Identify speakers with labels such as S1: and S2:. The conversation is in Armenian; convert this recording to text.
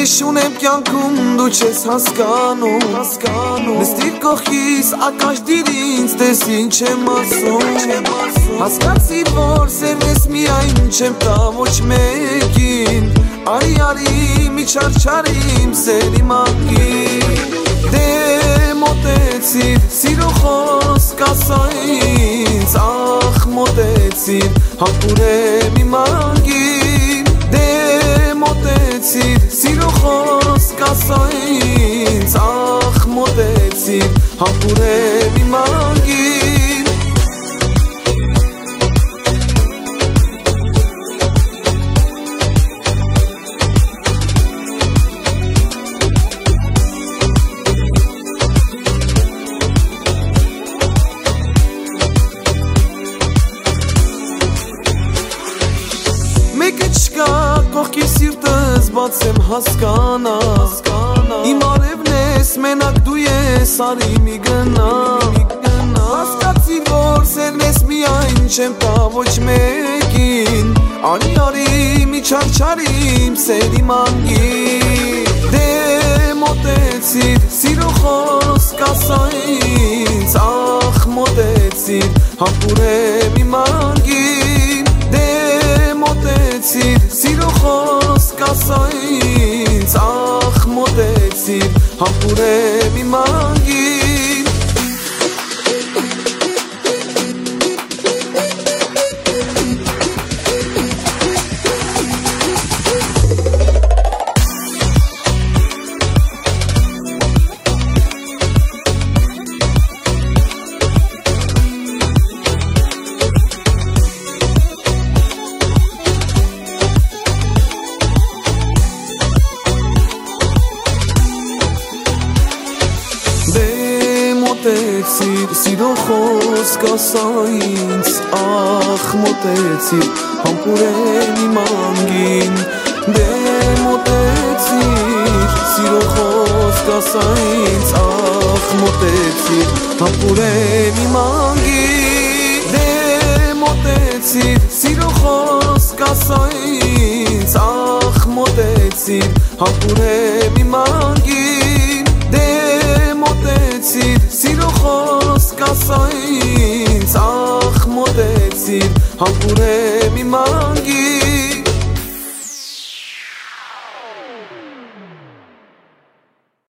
S1: ուրիշ ունեմ կյանքում դու չես հասկանում Նստիր կողքիս ակաշդիր ինձ տես ինչ եմ ասում Հասկացիր որ սերն ես միայն չեմ տա ոչ մեկին Արի մի չարչարիմ սերի մակին Դե մոտեցիր սիրո խոսք ասա ինձ Ախ մոտեցիր հապուրեմ իմ անգին Դե մոտեցիր սիրո խոսք ասա ինձ Ախ մոտեցիր հապուրեմ իմ անգին Կողքի սիրտս բաց եմ հասկանա Իմ արևն ես մենակ դու ես արի մի գնա Հասկացիր որ սերն ես միայն չեմ տա ոչ մեկին Արի մի չարչարիմ սերի մանգին Դե մոտեցիր սիրո խոսք ասա ինձ Ախ մոտեցիր հապուրեմ իմ անգին Դե մոտեցիր սիրո խոսք ասա ինձ Ախ մոտեցիր հապուրեմ իմ անգին Մոտեցիր սիրո խոսք ասա ինձ Ախ մոտեցիր համբուրեմ իմ անգին Դե մոտեցիր սիրո խոսք ասա ինձ Ախ մոտեցիր համբուրեմ իմ անգին Դե մոտեցիր սիրո խոսք ասա ինձ Ախ մոտեցիր համբուրեմ իմ անգին Դե մոտեցիր սիրո խոսք ասա ինձ Ախ մոտեցիր հապուրեմ իմ